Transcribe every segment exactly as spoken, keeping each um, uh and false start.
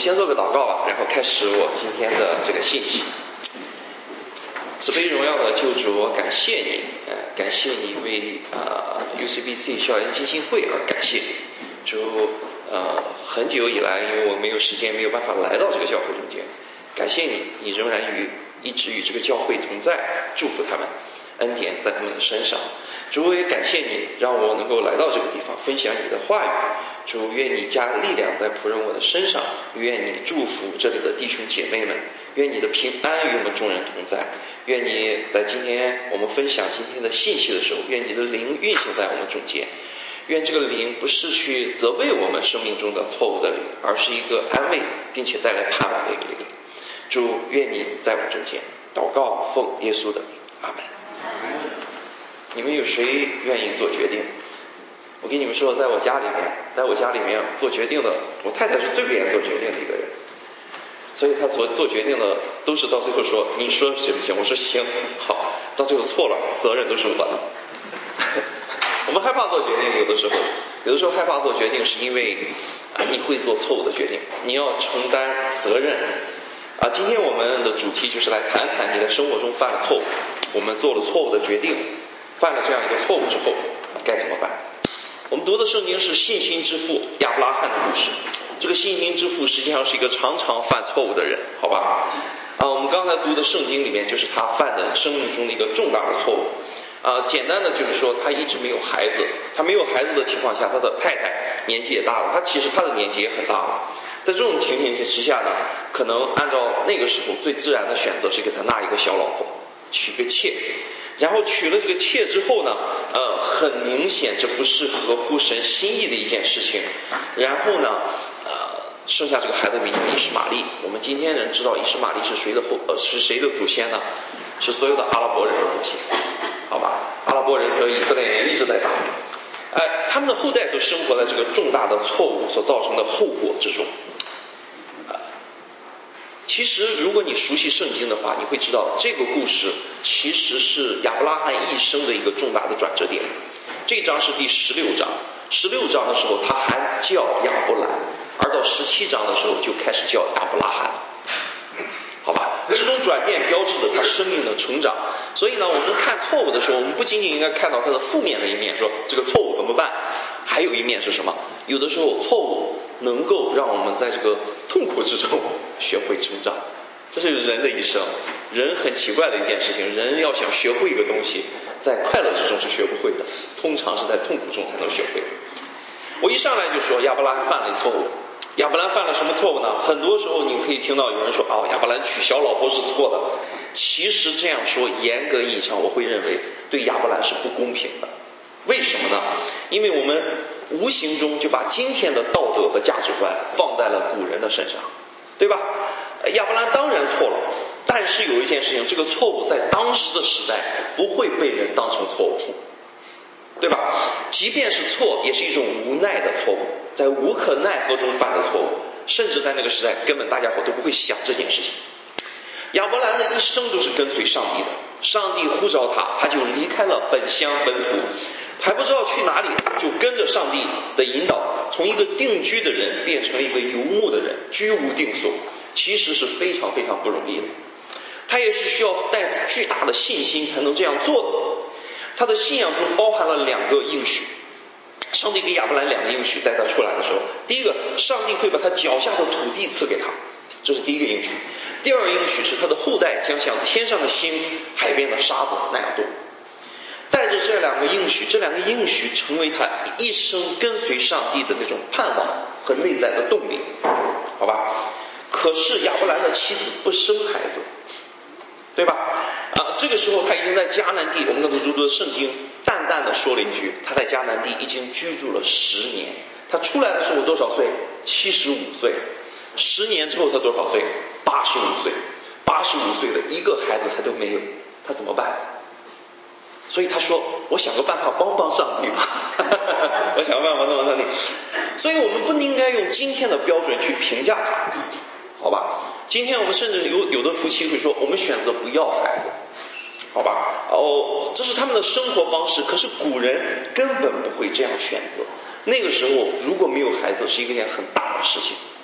先做个祷告吧，然后开始我今天的这个信息。慈悲荣耀的救主，我感谢你，呃，感谢你为呃 U C B C 校园基金会而感谢主。呃，很久以来，因为我没有时间，没有办法来到这个教会中间，感谢你，你仍然与一直与这个教会同在，祝福他们，恩典在他们的身上。主，我也感谢你，让我能够来到这个地方分享你的话语。主，愿你加力量在仆人我的身上，愿你祝福这里的弟兄姐妹们，愿你的平安与我们众人同在。愿你在今天我们分享今天的信息的时候，愿你的灵运行在我们中间。愿这个灵不是去责备我们生命中的错误的灵，而是一个安慰并且带来盼望的一个灵。主，愿你在我们中间。祷告奉耶稣的名，阿门。你们有谁愿意做决定？我跟你们说，在我家里面，在我家里面做决定的，我太太是最不愿意做决定的一个人，所以她做做决定的都是到最后说你说行不行？我说行，好，到最后错了，责任都是我的。我们害怕做决定，有的时候，有的时候害怕做决定，是因为啊你会做错误的决定，你要承担责任。啊，今天我们的主题就是来谈谈你在生活中犯了错误，我们做了错误的决定，犯了这样一个错误之后该怎么办？我们读的圣经是信心之父亚伯拉罕的故事。这个信心之父实际上是一个常常犯错误的人，好吧？啊，我们刚才读的圣经里面就是他犯的生命中的一个重大的错误。啊，简单的就是说他一直没有孩子，他没有孩子的情况下，他的太太年纪也大了，他其实他的年纪也很大了。在这种情形之下呢，可能按照那个时候最自然的选择是给他纳一个小老婆，娶个妾。然后娶了这个妾之后呢，呃，很明显这不是合乎神心意的一件事情。然后呢，呃，生下这个孩子名叫以实玛利。我们今天人知道以实玛利是谁的后呃是谁的祖先呢？是所有的阿拉伯人的祖先，好吧？阿拉伯人和以色列人一直在打，哎，他们的后代都生活在这个重大的错误所造成的后果之中。其实如果你熟悉圣经的话，你会知道这个故事其实是亚伯拉罕一生的一个重大的转折点。这章是第十六章，十六章的时候他还叫亚伯兰，而到十七章的时候就开始叫亚伯拉罕，好吧？这种转变标志着他生命的成长。所以呢，我们看错误的时候，我们不仅仅应该看到他的负面的一面，说这个错误怎么办，还有一面是什么？有的时候错误能够让我们在这个痛苦之中学会成长。这是人的一生，人很奇怪的一件事情，人要想学会一个东西，在快乐之中是学不会的，通常是在痛苦中才能学会。我一上来就说亚伯拉罕犯了错误。亚伯兰犯了什么错误呢？很多时候你可以听到有人说哦，亚伯兰娶小老婆是错的。其实这样说严格意义上我会认为对亚伯兰是不公平的。为什么呢？因为我们无形中就把今天的道德和价值观放在了古人的身上，对吧？亚伯兰当然错了，但是有一件事情，这个错误在当时的时代不会被人当成错误，对吧？即便是错，也是一种无奈的错误，在无可奈何中犯的错误，甚至在那个时代根本大家伙都不会想这件事情。亚伯兰的一生都是跟随上帝的，上帝呼召他，他就离开了本乡本土，还不知道去哪里，就跟着上帝的引导，从一个定居的人变成了一个游牧的人，居无定所，其实是非常非常不容易的。他也是需要带着巨大的信心才能这样做的。他的信仰中包含了两个应许，上帝给亚伯兰两个应许，在他出来的时候，第一个，上帝会把他脚下的土地赐给他，这是第一个应许。第二个应许是他的后代将像天上的星、海边的沙子那样多。带着这两个应许，这两个应许成为他一生跟随上帝的那种盼望和内在的动力，好吧？可是亚伯兰的妻子不生孩子，对吧？啊，这个时候他已经在迦南地，我们刚才读的圣经淡淡的说了一句，他在迦南地已经居住了十年。他出来的时候多少岁？七十五岁。十年之后他多少岁？八十五岁。八十五岁的一个孩子他都没有，他怎么办？所以他说我想个办法帮帮上帝吧我想个办法帮帮上帝。所以我们不应该用今天的标准去评价他，好吧？今天我们甚至有有的夫妻会说我们选择不要孩子，好吧？哦，这是他们的生活方式，可是古人根本不会这样选择。那个时候如果没有孩子是一件很大的事情，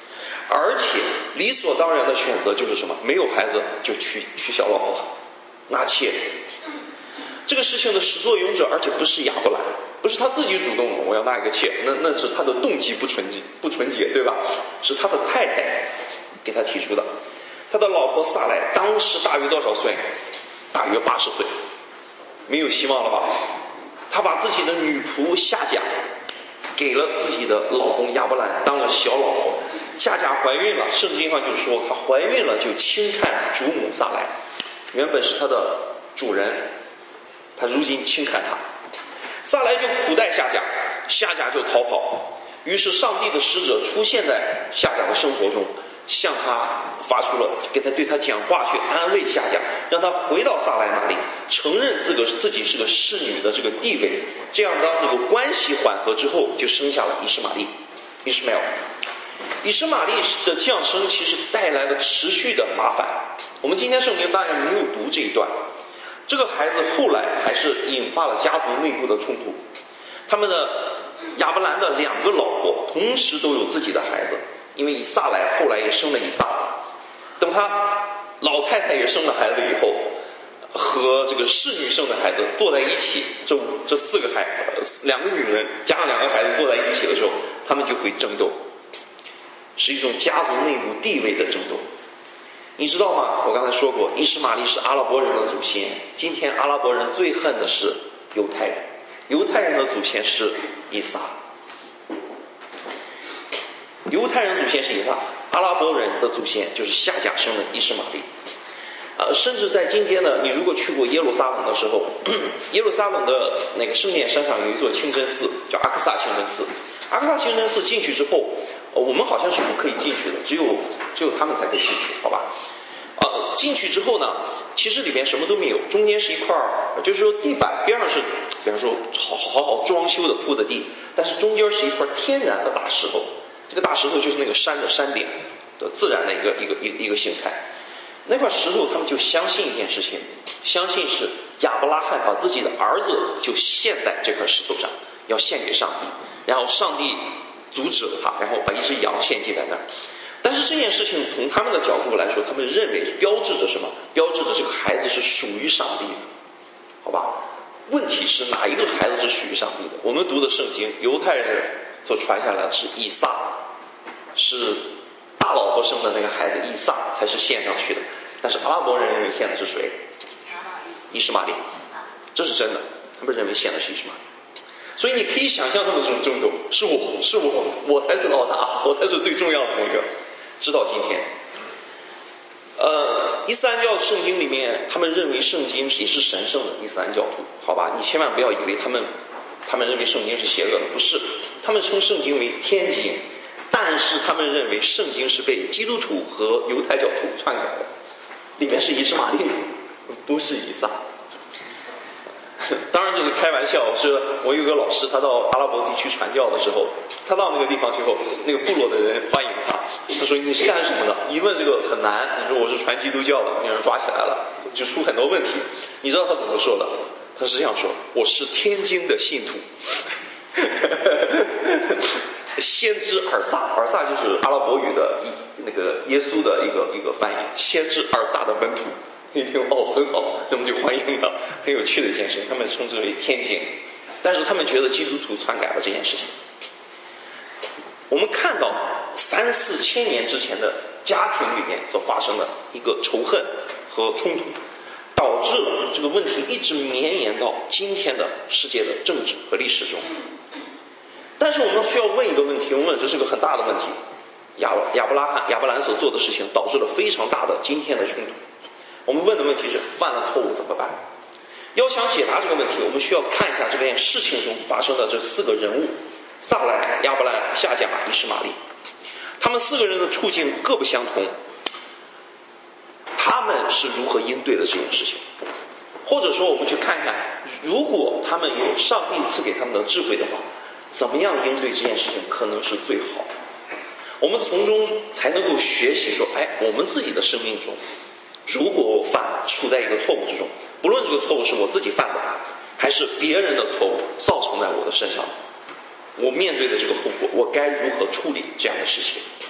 而且理所当然的选择就是什么？没有孩子就娶娶小老婆，纳妾。这个事情的始作俑者，而且不是亚伯兰，不是他自己主动的，我要纳一个妾，那那是他的动机不纯洁，不纯洁，对吧？是他的太太给他提出的。他的老婆撒莱当时大约多少岁？大约八十岁，没有希望了吧？他把自己的女仆夏甲给了自己的老公亚伯兰当了小老婆。夏甲怀孕了，圣经上就说她怀孕了就轻看主母撒莱，原本是她的主人，他如今轻看她。撒莱就苦待夏甲，夏甲就逃跑。于是上帝的使者出现在夏甲的生活中，向他发出了给他对他讲话，去安慰夏甲，让他回到撒莱那里，承认自个自己是个侍女的这个地位。这样当这个关系缓和之后，就生下了以实玛利。以实玛利以实玛利的降生其实带来了持续的麻烦。我们今天圣经当然没有读这一段。这个孩子后来还是引发了家族内部的冲突。他们的亚伯兰的两个老婆同时都有自己的孩子，因为以撒莱后来也生了以撒。等他老太太也生了孩子以后，和这个侍女生的孩子坐在一起，这这四个孩两个女人加上两个孩子坐在一起的时候，他们就会争斗，是一种家族内部地位的争斗。你知道吗？我刚才说过，以实玛利是阿拉伯人的祖先。今天阿拉伯人最恨的是犹太人，犹太人的祖先是以撒。犹太人祖先是以撒，阿拉伯人的祖先就是夏甲生的以实玛利。呃，甚至在今天呢，你如果去过耶路撒冷的时候，耶路撒冷的那个圣殿山上有一座清真寺，叫阿克萨清真寺。阿克萨清真寺进去之后，呃，我们好像是不可以进去的，只有只有他们才可以进去，好吧？呃，进去之后呢，其实里面什么都没有，中间是一块儿，就是说地板边上是，比方说好好好装修的铺的地，但是中间是一块天然的大石头，这个大石头就是那个山的山顶的自然的一个一个一个一个形态。那块石头他们就相信一件事情，相信是亚伯拉罕把自己的儿子就献在这块石头上，要献给上帝，然后上帝阻止了他，然后把一只羊献祭在那儿。但是这件事情从他们的角度来说，他们认为标志着什么？标志着这个孩子是属于上帝的，好吧？问题是哪一个孩子是属于上帝的？我们读的圣经，犹太人所传下来的是以撒，是大老婆生的那个孩子以撒才是献上去的，但是阿拉伯人认为献的是谁？以实玛利，这是真的，他们认为献的是以实玛利。所以你可以想象他们这种争斗，是我是我我才是老大，我才是最重要的那个。直到今天，呃，伊斯兰教圣经里面，他们认为圣经也是神圣的。伊斯兰教徒，好吧，你千万不要以为他们他们认为圣经是邪恶的，不是，他们称圣经为天经，但是他们认为圣经是被基督徒和犹太教徒篡改的，里面是以实玛利，不是以撒。当然这个开玩笑，是我有个老师，他到阿拉伯地区传教的时候，他到那个地方之后，那个部落的人欢迎他，他说你是干什么的？一问这个很难，你说我是传基督教的，让人抓起来了，就出很多问题。你知道他怎么说的？他是这样说，我是天经的信徒。先知尔撒，尔撒就是阿拉伯语的那个耶稣的一个一个翻译，先知尔撒的门徒。一听哦很好，那么就欢迎了，很有趣的一件事，他们称之为天经，但是他们觉得基督徒篡改了这件事情。我们看到三四千年之前的家庭里面所发生的一个仇恨和冲突，导致了这个问题一直绵延到今天的世界的政治和历史中。但是我们需要问一个问题，我们问这是个很大的问题，亚亚伯拉罕亚伯兰所做的事情导致了非常大的今天的冲突。我们问的问题是犯了错误怎么办？要想解答这个问题，我们需要看一下这件事情中发生的这四个人物：撒莱、亚伯兰、夏甲、以实玛利。他们四个人的处境各不相同，他们是如何应对的这件事情？或者说我们去看一看，如果他们有上帝赐给他们的智慧的话，怎么样应对这件事情可能是最好的？我们从中才能够学习说，哎，我们自己的生命中，如果我犯处在一个错误之中，不论这个错误是我自己犯的，还是别人的错误造成在我的身上，我面对的这个后果，我该如何处理这样的事情？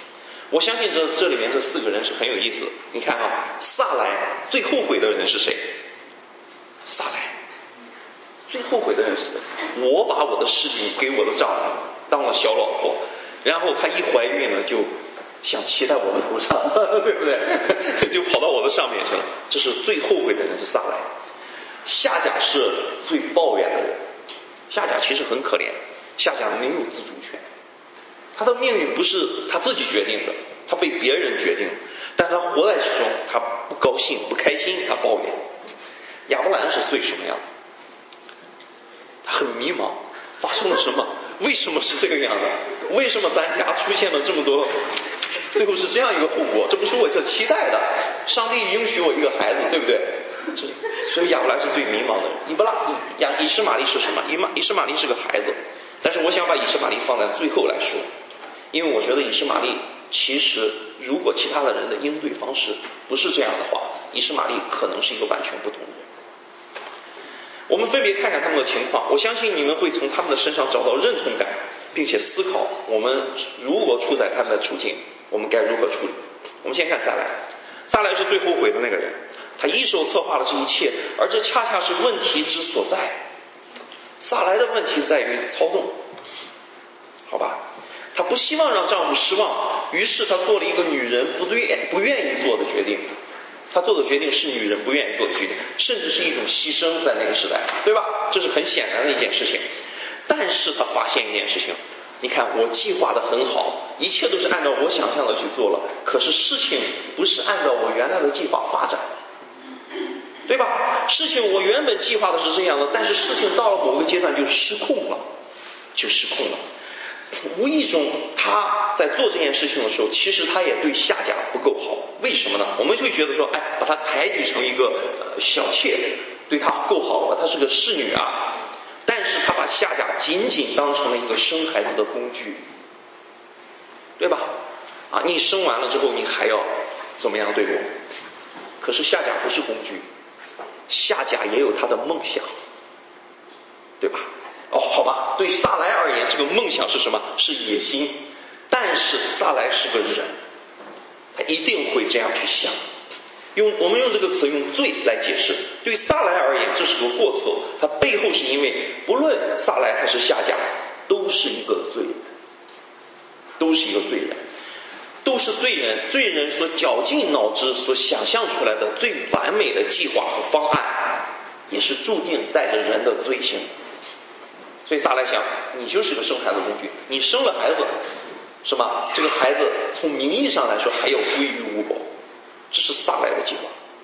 我相信这这里面这四个人是很有意思的。你看啊，撒莱最后悔的人是谁？撒莱最后悔的人是谁？我把我的侍女给我的丈夫当了小老婆，然后她一怀孕了就想骑在我的头上，对不对？就跑到我的上面去了。这是最后悔的人是撒莱。夏甲是最抱怨的人。夏甲其实很可怜，夏甲没有自主权，他的命运不是他自己决定的，他被别人决定，但是他活在其中，他不高兴不开心，他抱怨。亚伯兰是最什么样的？他很迷茫，发生了什么？为什么是这个样的？为什么咱家出现了这么多，最后是这样一个后果？这不是我所期待的，上帝允许我一个孩子，对不对？所以亚伯兰是最迷茫的人。以布拉以以实玛利是什么？以马以实玛利是个孩子，但是我想把以实玛利放在最后来说，因为我觉得以实玛利其实如果其他的人的应对方式不是这样的话，以实玛利可能是一个完全不同的人。我们分别看看他们的情况，我相信你们会从他们的身上找到认同感，并且思考我们如果处在他们的处境，我们该如何处理。我们先看撒莱，撒莱是最后悔的那个人，他一手策划了这一切，而这恰恰是问题之所在。撒莱的问题在于操纵，好吧，她不希望让丈夫失望，于是她做了一个女人不对不愿意做的决定。她做的决定是女人不愿意做的决定，甚至是一种牺牲，在那个时代，对吧？这是很显然的一件事情。但是她发现一件事情，你看我计划的很好，一切都是按照我想象的去做了，可是事情不是按照我原来的计划发展，对吧？事情我原本计划的是这样的，但是事情到了某个阶段就失控了，就失控了。无意中他在做这件事情的时候，其实他也对夏甲不够好。为什么呢？我们会觉得说，哎，把他抬举成一个、呃、小妾，对他够好了，他是个侍女啊。但是他把夏甲仅仅当成了一个生孩子的工具，对吧？啊，你生完了之后，你还要怎么样对我？可是夏甲不是工具，夏甲也有他的梦想，对吧？哦，好吧，对撒莱而言，这个梦想是什么？是野心。但是撒莱是个人，他一定会这样去想。用我们用这个词用罪来解释，对撒莱而言这是个过错，他背后是因为不论撒莱还是夏甲都是一个罪人，都是一个罪人，都是罪人。罪人所绞尽脑汁所想象出来的最完美的计划和方案，也是注定带着人的罪性。所以撒莱想，你就是个生孩子工具，你生了孩子是吗？这个孩子从名义上来说还要归于我，这是撒莱的计划。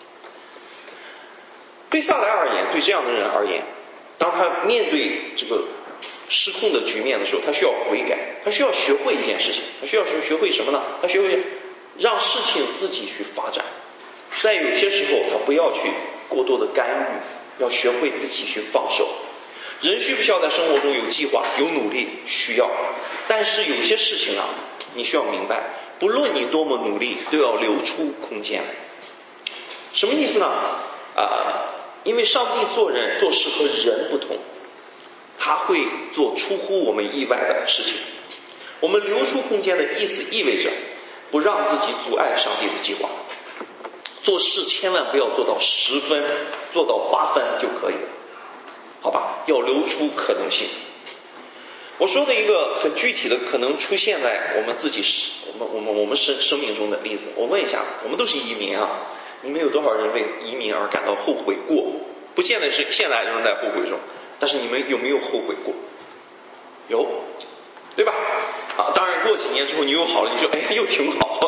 对撒莱而言，对这样的人而言，当他面对这个失控的局面的时候，他需要悔改，他需要学会一件事情，他需要学学会什么呢？他学会让事情自己去发展，在有些时候他不要去过多的干预，要学会自己去放手。人需不需要在生活中有计划有努力？需要。但是有些事情啊，你需要明白，不论你多么努力，都要留出空间。什么意思呢？啊，因为上帝做人做事和人不同，他会做出乎我们意外的事情。我们留出空间的意思意味着不让自己阻碍上帝的计划。做事千万不要做到十分，做到八分就可以了，好吧？要留出可能性。我说的一个很具体的可能出现在我们自己我们我们我们生生命中的例子，我问一下，我们都是移民啊，你们有多少人为移民而感到后悔过？不见得是现在仍在后悔中，但是你们有没有后悔过？有，对吧？啊，当然过几年之后你又好了，你就哎呀又挺好，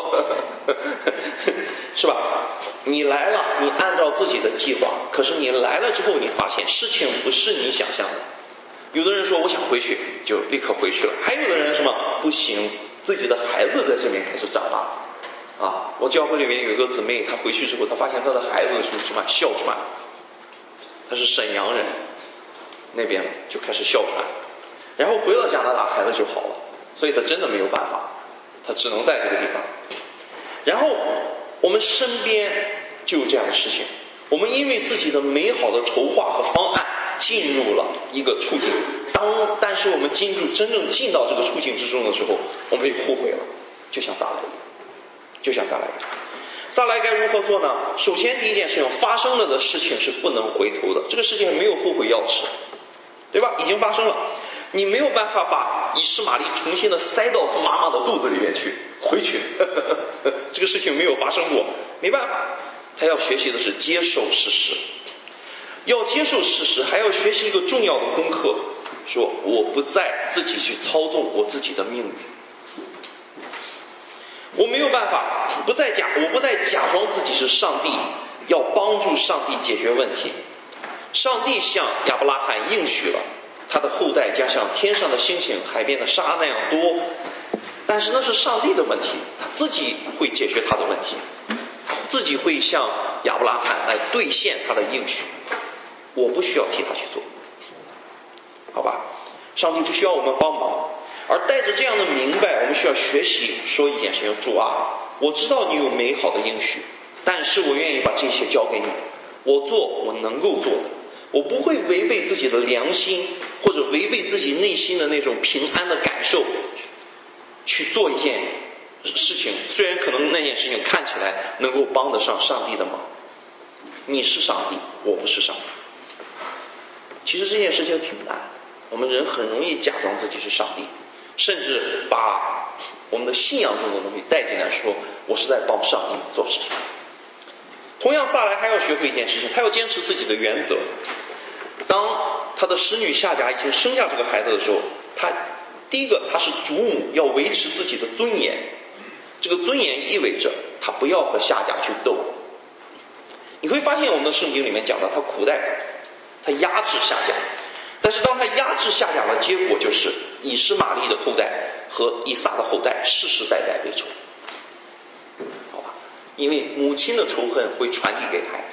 是吧？你来了，你按照自己的计划，可是你来了之后，你发现事情不是你想象的。有的人说我想回去，就立刻回去了；还有的人什么不行，自己的孩子在这边开始长大。啊，我教会里面有一个姊妹，她回去之后，她发现她的孩子是什么哮喘，她是沈阳人，那边就开始哮喘，然后回到加拿大，孩子就好了，所以她真的没有办法，她只能在这个地方。然后我们身边就有这样的事情，我们因为自己的美好的筹划和方案进入了一个处境，当但是我们进入真正进到这个处境之中的时候，我们又后悔了，就像撒莱一样。 就像撒来一样。撒来该如何做呢？首先第一件事情，发生了的事情是不能回头的，这个事情没有后悔药吃，对吧？已经发生了，你没有办法把以实玛利重新的塞到他妈妈的肚子里面去回去呵呵呵，这个事情没有发生过，没办法。他要学习的是接受事实，要接受事实，还要学习一个重要的功课，说我不再自己去操纵我自己的命运，我没有办法不再假我不再假装自己是上帝，要帮助上帝解决问题。上帝向亚伯拉罕应许了他的后代将像天上的星星海边的沙那样多，但是那是上帝的问题，他自己会解决他的问题，自己会向亚伯拉罕来兑现他的应许，我不需要替他去做，好吧？上帝不需要我们帮忙。而带着这样的明白，我们需要学习说一件事情，主啊，我知道你有美好的应许，但是我愿意把这些交给你，我做我能够做的，我不会违背自己的良心或者违背自己内心的那种平安的感受去做一件事情，虽然可能那件事情看起来能够帮得上上帝的忙。你是上帝，我不是上帝。其实这件事情挺难的，我们人很容易假装自己是上帝，甚至把我们的信仰中的东西带进来，说我是在帮上帝做事情。同样，撒来还要学会一件事情，他要坚持自己的原则。当他的使女夏甲已经生下这个孩子的时候，他第一个，他是主母，要维持自己的尊严。这个尊严意味着他不要和夏甲去斗。你会发现我们的圣经里面讲到，他苦待他压制夏甲，但是当他压制夏甲的结果就是以实玛利的后代和以撒的后代世世代代为仇，好吧？因为母亲的仇恨会传递给孩子。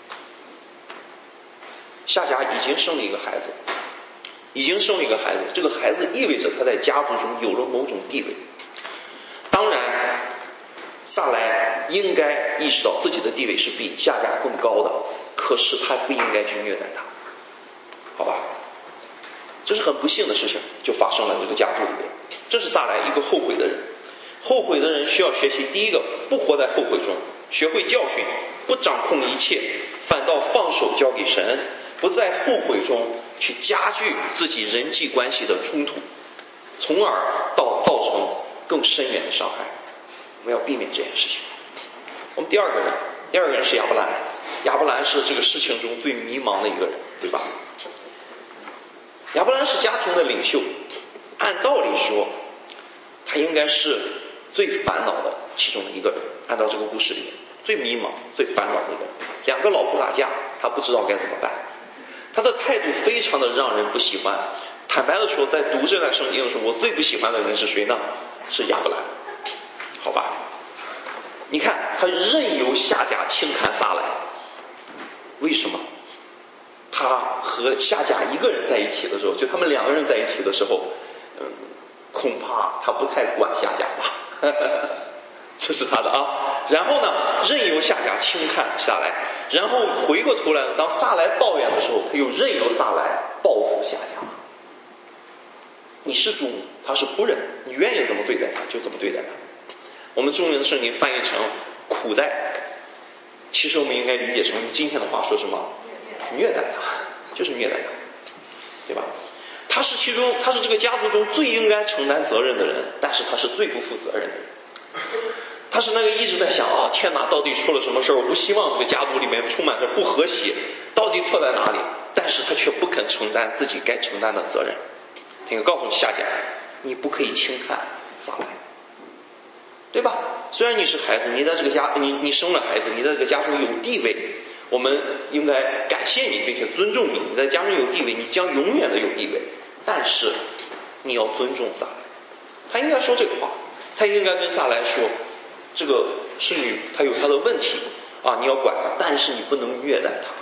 夏甲已经生了一个孩子，已经生了一个孩子，这个孩子意味着他在家族中有了某种地位。当然，撒来应该意识到自己的地位是比夏甲更高的，可是他不应该去虐待他，好吧？这是很不幸的事情，就发生了这个家族里面。这是撒来一个后悔的人，后悔的人需要学习，第一个，不活在后悔中，学会教训，不掌控一切，反倒放手交给神，不在后悔中去加剧自己人际关系的冲突，从而到造成更深远的伤害。我们要避免这件事情。我们第二个人，第二个人是亚伯兰。亚伯兰是这个事情中最迷茫的一个人，对吧？亚伯兰是家庭的领袖，按道理说他应该是最烦恼的其中的一个人，按照这个故事里面最迷茫最烦恼的一个人。两个老婆打架，他不知道该怎么办，他的态度非常的让人不喜欢。坦白的说，在读这段圣经的时候，我最不喜欢的人是谁呢？是亚伯兰，好吧？你看他任由夏甲轻看撒来，为什么？他和夏甲一个人在一起的时候，就他们两个人在一起的时候，嗯，恐怕他不太管夏甲吧，这是他的啊。然后呢，任由夏甲轻看撒来，然后回过头来，当撒来抱怨的时候，他又任由撒来报复夏甲。你是主母，他是仆人，你愿意怎么对待他就怎么对待他。我们中文的圣经翻译成苦待，其实我们应该理解成用今天的话说什么？虐待他，就是虐待他，对吧？他是其中，他是这个家族中最应该承担责任的人，但是他是最不负责任的人。他是那个一直在想啊，天哪，到底出了什么事儿？我不希望这个家族里面充满着不和谐，到底错在哪里？但是他却不肯承担自己该承担的责任。听告诉夏甲，你不可以轻看撒来，对吧？虽然你是孩子，你在这个家，你你生了孩子，你在这个家中有地位，我们应该感谢你，并且尊重你。你在家中有地位，你将永远的有地位。但是你要尊重撒来，他应该说这个话，他应该跟撒来说，这个侍女她有她的问题啊，你要管她，但是你不能虐待她。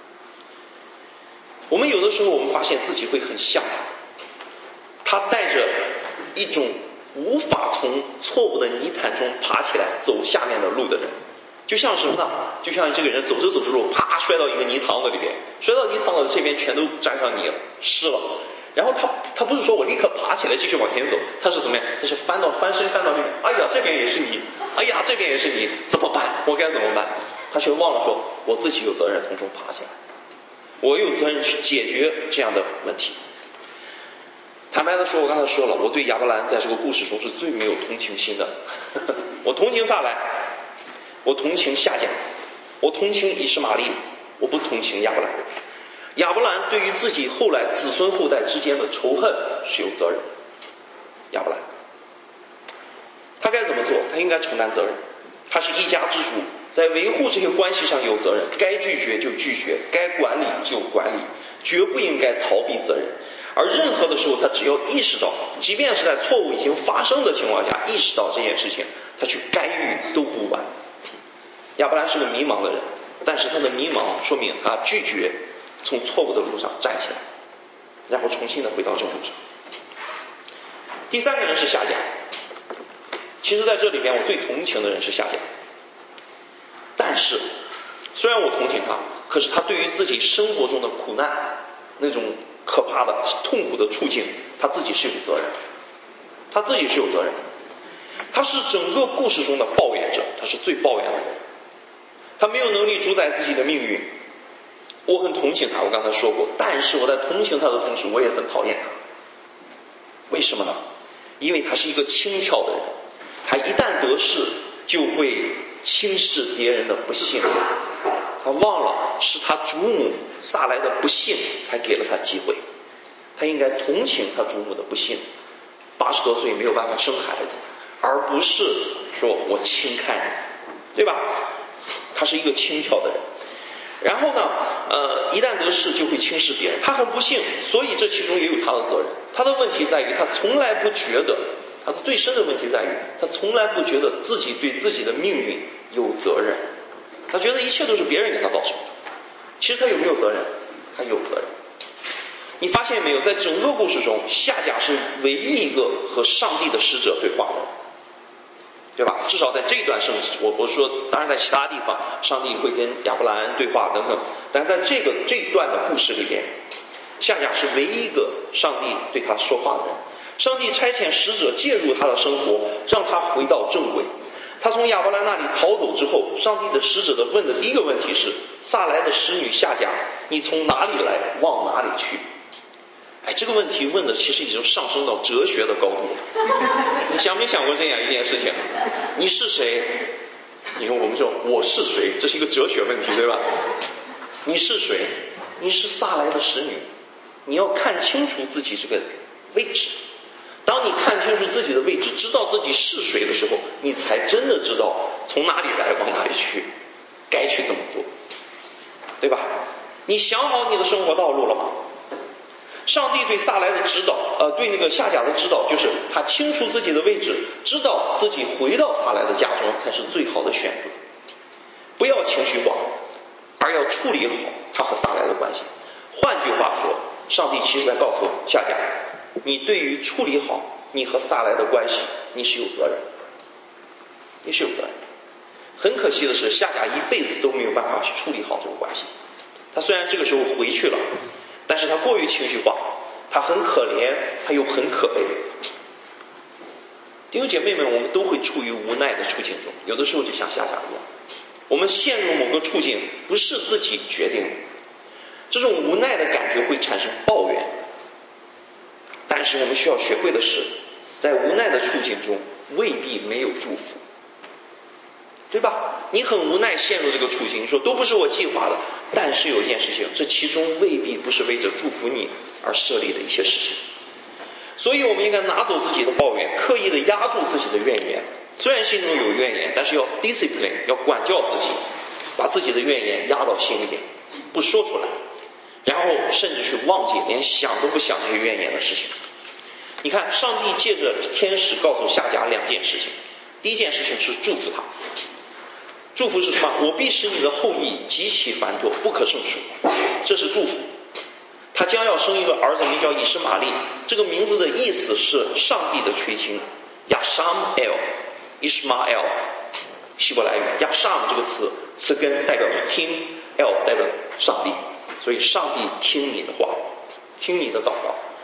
我们有的时候我们发现自己会很像他，他带着一种无法从错误的泥潭中爬起来走下面的路的人，就像什么呢？就像这个人走着走着路，啪摔到一个泥塘子里边，摔到泥塘子这边全都沾上泥了，湿了。 然后他他不是说我立刻爬起来继续往前走，他是怎么样？他是翻到翻身翻到那边，哎呀这边也是你，哎呀这边也是你，怎么办？我该怎么办？他却忘了说我自己有责任从中爬起来，我有责任去解决这样的问题。坦白的说，我刚才说了，我对亚伯兰在这个故事中是最没有同情心的。我同情撒莱，我同情夏甲，我同情以实玛利，我不同情亚伯兰。亚伯兰对于自己后来子孙后代之间的仇恨是有责任。亚伯兰，他该怎么做？他应该承担责任。他是一家之主，在维护这些关系上有责任，该拒绝就拒绝，该管理就管理，绝不应该逃避责任。而任何的时候，他只要意识到，即便是在错误已经发生的情况下，意识到这件事情，他去干预都不晚。亚伯兰是个迷茫的人，但是他的迷茫说明他拒绝从错误的路上站起来，然后重新的回到正路上。第三个人是夏甲，其实在这里面我最同情的人是夏甲，但是虽然我同情他，可是他对于自己生活中的苦难，那种可怕的痛苦的处境，他自己是有责任，他自己是有责任。他是整个故事中的抱怨者，他是最抱怨的人，他没有能力主宰自己的命运。我很同情他，我刚才说过，但是我在同情他的同时，我也很讨厌他。为什么呢？因为他是一个轻佻的人，他一旦得势就会轻视别人的不幸。他忘了是他祖母撒来的不幸才给了他机会，他应该同情他祖母的不幸，八十多岁没有办法生孩子，而不是说我轻看你，对吧？他是一个轻佻的人。然后呢，呃，一旦得势就会轻视别人，他很不幸，所以这其中也有他的责任。他的问题在于，他从来不觉得，他最深的问题在于，他从来不觉得自己对自己的命运有责任，他觉得一切都是别人给他造成的。其实他有没有责任？他有责任。你发现没有，在整个故事中，夏甲是唯一一个和上帝的使者对话的，对吧？至少在这一段圣经，我我说，当然在其他地方，上帝会跟亚伯兰对话等等，但是在这个这一段的故事里边，夏甲是唯一一个上帝对他说话的人。上帝差遣使者介入他的生活，让他回到正轨。他从亚伯兰那里逃走之后，上帝的使者的问的第一个问题是：撒来的使女夏甲，你从哪里来，往哪里去？哎，这个问题问的其实已经上升到哲学的高度了。你想没想过这样一件事情？你是谁？你说我们说我是谁，这是一个哲学问题，对吧？你是谁？你是撒来的使女，你要看清楚自己这个位置。当你看清楚自己的位置，知道自己是谁的时候，你才真的知道从哪里来往哪里去，该去怎么做，对吧？你想好你的生活道路了吗？上帝对撒来的指导，呃，对那个夏甲的指导，就是他清楚自己的位置，知道自己回到撒来的家中才是最好的选择。不要情绪化，而要处理好他和撒来的关系。换句话说，上帝其实在告诉夏甲，你对于处理好你和撒来的关系，你是有责任，你是有责任。很可惜的是，夏甲一辈子都没有办法去处理好这个关系。他虽然这个时候回去了，但是他过于情绪化，他很可怜，他又很可悲。弟兄姐妹们，我们都会处于无奈的处境中，有的时候就像夏甲一样，我们陷入某个处境不是自己决定的，这种无奈的感觉会产生抱怨。但是我们需要学会的是，在无奈的处境中未必没有祝福，对吧？你很无奈陷入这个处境，你说都不是我计划的，但是有一件事情，这其中未必不是为着祝福你而设立的一些事情。所以我们应该拿走自己的抱怨，刻意的压住自己的怨言。虽然心中有怨言，但是要 discipline， 要管教自己，把自己的怨言压到心里边，不说出来，然后甚至去忘记，连想都不想这些怨言的事情。你看，上帝借着天使告诉夏甲两件事情。第一件事情是祝福他，祝福是什么？我必使你的后裔极其繁多，不可胜数，这是祝福。他将要生一个儿子，名叫以实玛利，这个名字的意思是上帝的垂青，亚沙姆 El， 以实玛 El， 希伯来语亚沙姆这个词词根代表着听， El 代表上帝，所以上帝听你的话，听你的祷告。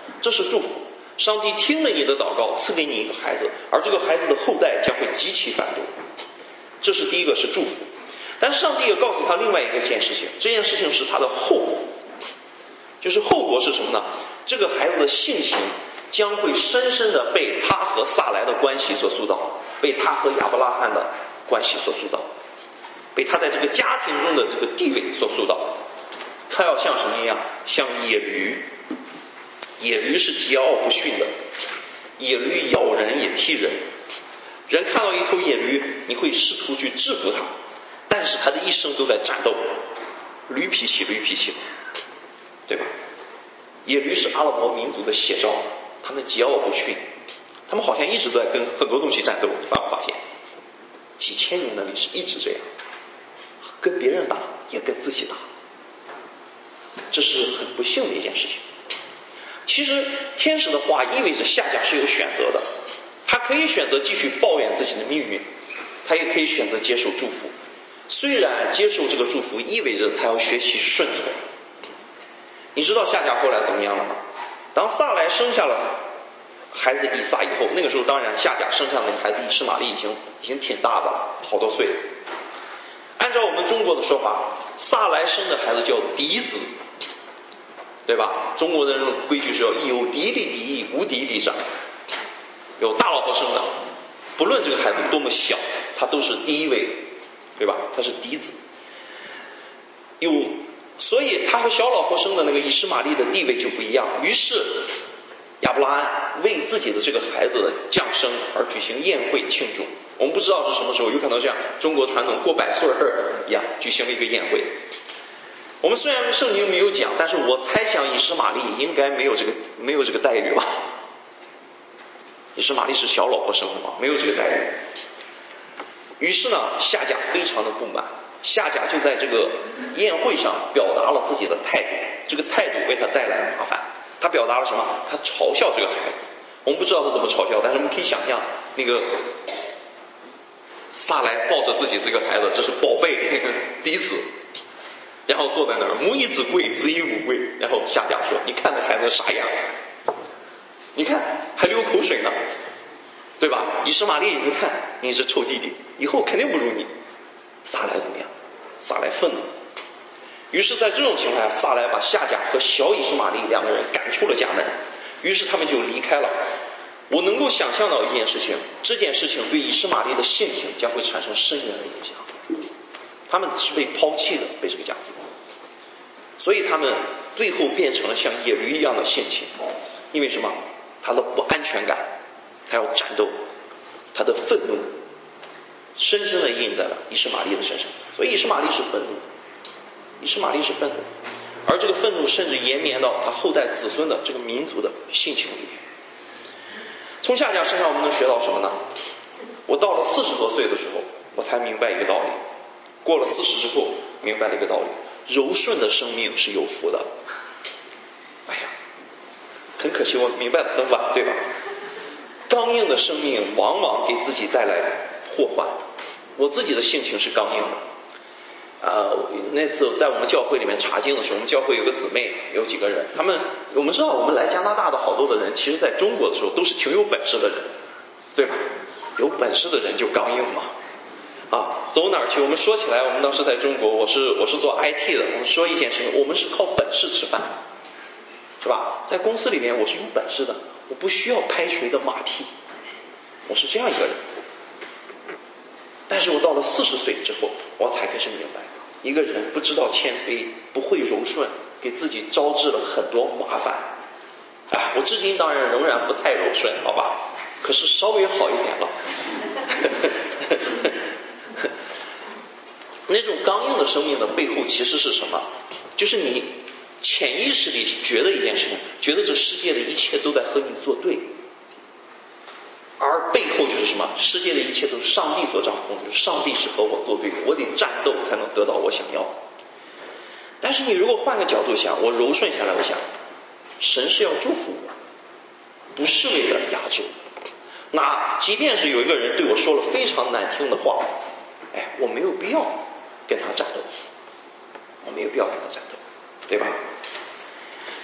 这是祝福。上帝听了你的祷告，赐给你一个孩子，而这个孩子的后代将会极其繁多。这是第一个，是祝福。但是上帝也告诉他另外一个件事情，这件事情是他的后果，就是后果是什么呢？这个孩子的性情将会深深的被他和撒来的关系所塑造，被他和亚伯拉罕的关系所塑造，被他在这个家庭中的这个地位所塑造。他要像什么一样？像野驴。野驴是桀骜不驯的，野驴咬人也踢人。人看到一头野驴，你会试图去制服它，但是它的一生都在战斗，驴脾气驴脾气，对吧？野驴是阿拉伯民族的写照，他们桀骜不驯，他们好像一直都在跟很多东西战斗。你发没发现？几千年的历史一直这样，跟别人打也跟自己打，这是很不幸的一件事情。其实天使的话意味着夏甲是有选择的，他可以选择继续抱怨自己的命运，他也可以选择接受祝福。虽然接受这个祝福意味着他要学习顺从。你知道夏甲后来怎么样了吗？当撒来生下了孩子以撒以后，那个时候当然夏甲生下的孩子以实玛利已经已经挺大的了，好多岁。按照我们中国的说法，撒来生的孩子叫嫡子，对吧？中国的这种规矩是要有嫡立嫡裔，无嫡立长。有大老婆生的，不论这个孩子多么小，他都是第一位，对吧？他是嫡子。有，所以他和小老婆生的那个以实玛利的地位就不一样。于是亚伯拉罕为自己的这个孩子的降生而举行宴会庆祝。我们不知道是什么时候，有可能像中国传统过百岁一样举行了一个宴会。我们虽然圣经没有讲，但是我猜想以实玛利应该没有这个没有这个待遇吧。以实玛利是小老婆生的嘛，没有这个待遇。于是呢，夏甲非常的不满，夏甲就在这个宴会上表达了自己的态度，这个态度为他带来了麻烦。他表达了什么？他嘲笑这个孩子。我们不知道他怎么嘲笑，但是我们可以想象，那个撒来抱着自己这个孩子，这是宝贝嫡子，然后坐在那儿，母以子贵，子以母贵。然后夏甲说：“你看那孩子啥样？你看还流口水呢，对吧？以实玛利，你看你是臭弟弟，以后肯定不如你。”撒来怎么样？撒来愤怒。于是在这种情况下，撒来把夏甲和小以实玛利两个人赶出了家门，于是他们就离开了。我能够想象到一件事情，这件事情对以实玛利的性情将会产生深远的影响。他们是被抛弃的，被这个家族，所以他们最后变成了像野驴一样的性情。因为什么？他的不安全感，他要战斗，他的愤怒深深地印在了以实玛利的身上。所以以实玛利是愤怒，以实玛利是愤怒，而这个愤怒甚至延绵到他后代子孙的这个民族的性情里面。从夏甲身上我们能学到什么呢？我到了四十多岁的时候，我才明白一个道理。过了四十之后，明白了一个道理：柔顺的生命是有福的。哎呀，很可惜我明白的很晚，对吧？刚硬的生命往往给自己带来祸患。我自己的性情是刚硬的。呃，那次在我们教会里面查经的时候，我们教会有个姊妹，有几个人，他们我们知道我们来加拿大的好多的人，其实在中国的时候都是挺有本事的人，对吧？有本事的人就刚硬嘛。啊，走哪儿去？我们说起来，我们当时在中国，我是我是做 I T 的，我们说一件事情，我们是靠本事吃饭，是吧？在公司里面我是有本事的，我不需要拍谁的马屁，我是这样一个人。但是我到了四十岁之后，我才开始明白，一个人不知道谦卑，不会柔顺，给自己招致了很多麻烦。啊，我至今当然仍然不太柔顺，好吧？可是稍微好一点了。那种刚硬的生命的背后其实是什么？就是你潜意识里觉得一件事情，觉得这世界的一切都在和你作对。而背后就是什么？世界的一切都是上帝所掌控的，就是上帝是和我作对的，我得战斗才能得到我想要的。但是你如果换个角度想，我柔顺下来，我想，神是要祝福我，不是为了压制我。那即便是有一个人对我说了非常难听的话，哎，我没有必要跟他战斗，我没有必要跟他战斗，对吧？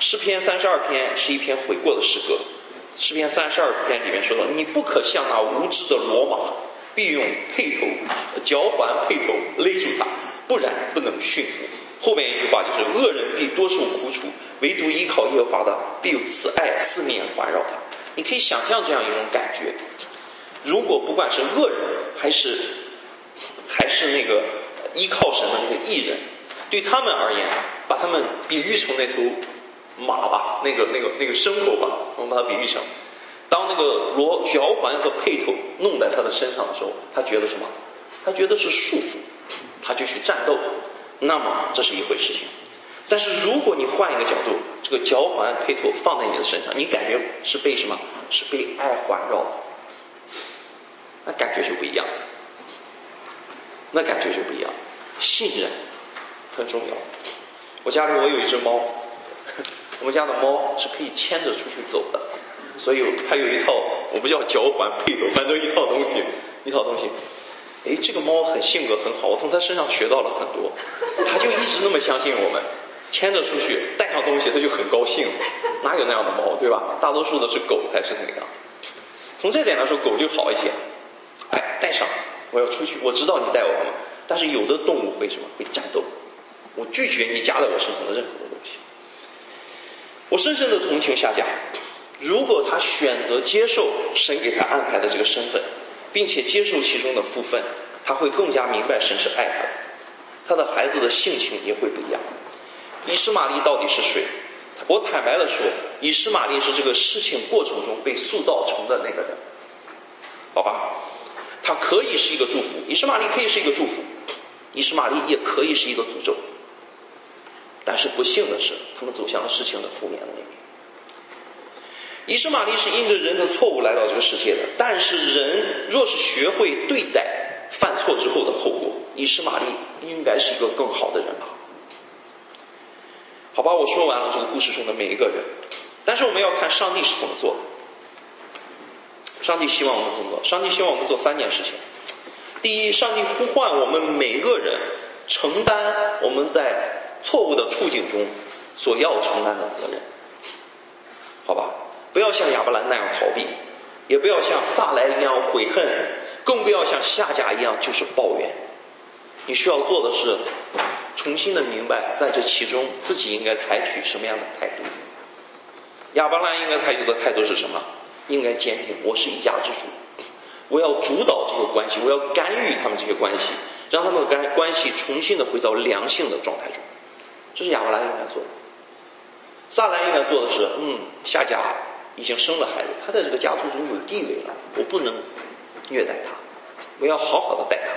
诗篇三十二篇是一篇悔过的诗歌。诗篇三十二篇里面说到，你不可像那无知的骡马，必用辔头嚼环辔头勒住它，不然不能驯服。后面一句话就是恶人必多受苦楚，唯独依靠耶和华的必有慈爱四面环绕他。你可以想象这样一种感觉，如果不管是恶人还是还是那个依靠神的那个义人，对他们而言，把他们比喻成那头马吧，那个那个那个牲口吧，我们把它比喻成，当那个罗嚼环和辔头弄在他的身上的时候，他觉得什么？他觉得是束缚，他就去战斗。那么这是一回事情。但是如果你换一个角度，这个嚼环辔头放在你的身上，你感觉是被什么？是被爱环绕的，那感觉就不一样，那感觉就不一样。信任很重要。我家里我有一只猫，我们家的猫是可以牵着出去走的，所以它有一套，我不叫嚼环辔头，反正一套东西，一套东西。哎，这个猫很性格很好，我从它身上学到了很多。它就一直那么相信我们，牵着出去带上东西它就很高兴。哪有那样的猫，对吧？大多数的是狗才是那样。从这点来说，狗就好一些。哎，带上，我要出去，我知道你带我了。但是有的动物会什么？会战斗。我拒绝你加在我身上的任何的东西。我深深的同情夏甲，如果他选择接受神给他安排的这个身份，并且接受其中的福分，他会更加明白神是爱他的，他的孩子的性情也会不一样。以实玛利到底是谁？我坦白的说，以实玛利是这个事情过程中被塑造成的那个人，好吧？他可以是一个祝福，以实玛利可以是一个祝福，以实玛利也可以是一个诅咒。但是不幸的是，他们走向了事情的负面的那面。以实玛利是因着人的错误来到这个世界的，但是人若是学会对待犯错之后的后果，以实玛利应该是一个更好的人吧。好吧，我说完了这个故事中的每一个人，但是我们要看上帝是怎么做的。上帝希望我们怎么做？上帝希望我们做三件事情。第一，上帝呼唤我们每一个人承担我们在错误的处境中所要承担的责任，好吧？不要像亚伯兰那样逃避，也不要像撒来一样悔恨，更不要像夏甲一样就是抱怨。你需要做的是重新的明白在这其中自己应该采取什么样的态度。亚伯兰应该采取的态度是什么？应该坚定，我是一家之主，我要主导这个关系，我要干预他们这些关系，让他们的关系重新的回到良性的状态中。这是亚伯兰应该做的。撒兰应该做的是，嗯，夏甲已经生了孩子，他在这个家族中有地位了，我不能虐待他，我要好好的带他。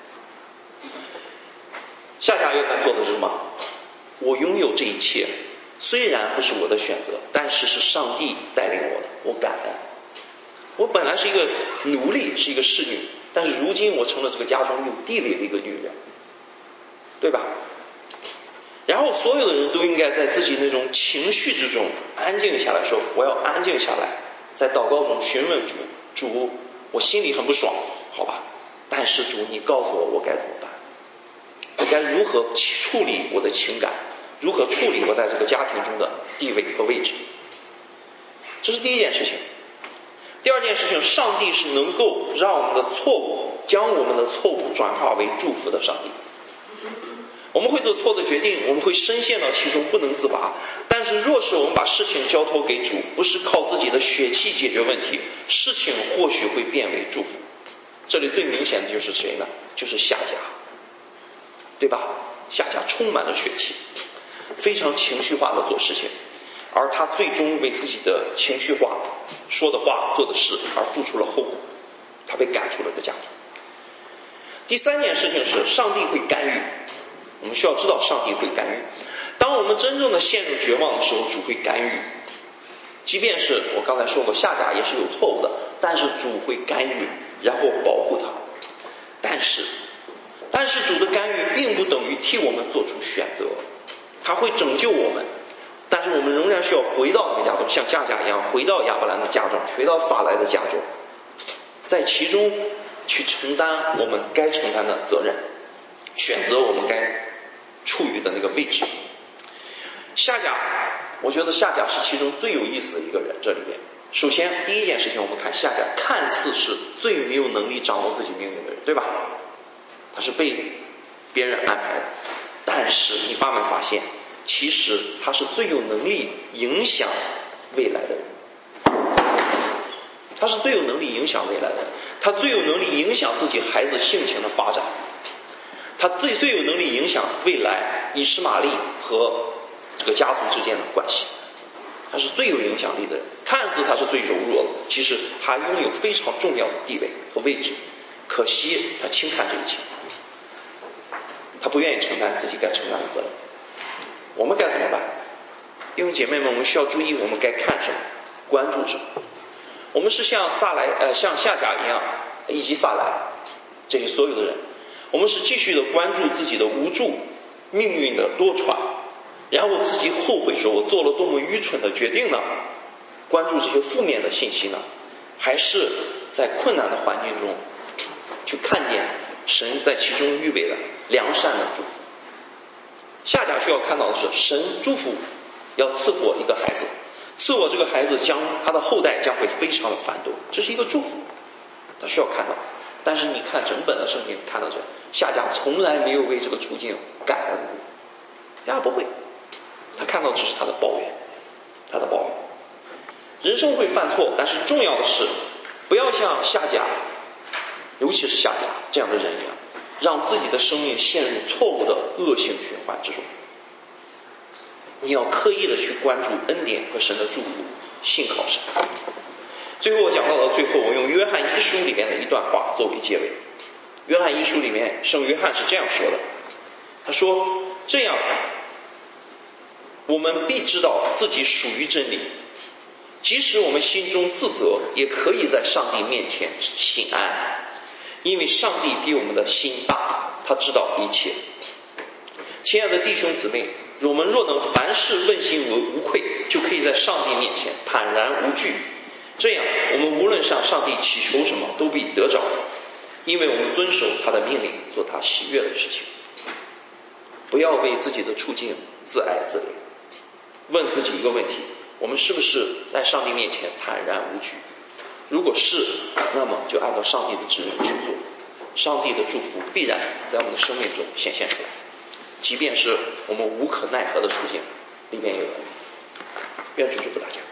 夏甲应该做的是什么？我拥有这一切，虽然不是我的选择，但是是上帝带领我的，我感恩。我本来是一个奴隶，是一个侍女，但是如今我成了这个家中有地位的一个女人，对吧？然后所有的人都应该在自己那种情绪之中安静下来，说我要安静下来，在祷告中询问主，主，我心里很不爽，好吧，但是主你告诉我我该怎么办，我该如何处理我的情感，如何处理我在这个家庭中的地位和位置。这是第一件事情。第二件事情，上帝是能够让我们的错误，将我们的错误转化为祝福的上帝。我们会做错的决定，我们会深陷到其中不能自拔，但是若是我们把事情交托给主，不是靠自己的血气解决问题，事情或许会变为祝福。这里最明显的就是谁呢？就是夏甲，对吧？夏甲充满了血气，非常情绪化的做事情，而他最终为自己的情绪化说的话做的事而付出了后果，他被赶出了这个家族。第三件事情是上帝会干预，我们需要知道上帝会干预。当我们真正的陷入绝望的时候，主会干预。即便是我刚才说过夏甲也是有错误的，但是主会干预，然后保护他。但是但是主的干预并不等于替我们做出选择，他会拯救我们，但是我们仍然需要回到那个家中，像夏甲一样回到亚伯兰的家中，回到撒来的家中，在其中去承担我们该承担的责任，选择我们该处于的那个位置。夏甲我觉得夏甲是其中最有意思的一个人。这里边，首先第一件事情，我们看夏甲看似是最没有能力掌握自己命运的人，对吧？他是被别人安排的，但是你发没发现，其实他是最有能力影响未来的人。他是最有能力影响未来的人，他最有能力影响自己孩子性情的发展，他最最有能力影响未来以实玛利和这个家族之间的关系。他是最有影响力的人，看似他是最柔弱的，其实他拥有非常重要的地位和位置，可惜他轻看这一切，他不愿意承担自己该承担的责任。我们该怎么办？弟兄姐妹们，我们需要注意我们该看什么，关注什么。我们是像撒来呃像夏甲一样，以及撒来这些所有的人，我们是继续的关注自己的无助、命运的多舛，然后自己后悔说我做了多么愚蠢的决定呢？关注这些负面的信息呢？还是在困难的环境中去看见神在其中预备的良善的祝福？夏甲需要看到的是，神祝福要赐福我一个孩子，赐我这个孩子将他的后代将会非常的繁多，这是一个祝福，他需要看到。但是你看整本的圣经，看到这夏甲从来没有为这个处境感恩过，夏甲不会，他看到只是他的抱怨，他的抱怨。人生会犯错，但是重要的是不要像夏甲，尤其是夏甲这样的人一样，让自己的生命陷入错误的恶性循环之中。你要刻意的去关注恩典和神的祝福，信靠神。最后我讲到了最后，我用约翰一书里面的一段话作为结尾。约翰一书里面，圣约翰是这样说的，他说，这样我们必知道自己属于真理，即使我们心中自责，也可以在上帝面前心安，因为上帝比我们的心大，他知道一切。亲爱的弟兄姊妹，我们若能凡事问心无愧，就可以在上帝面前坦然无惧。这样我们无论向上帝祈求什么，都必得着，因为我们遵守他的命令，做他喜悦的事情。不要为自己的处境自哀自怜，问自己一个问题，我们是不是在上帝面前坦然无惧？如果是，那么就按照上帝的指引去做，上帝的祝福必然在我们的生命中显现出来，即便是我们无可奈何的处境里面有人。愿主祝福大家。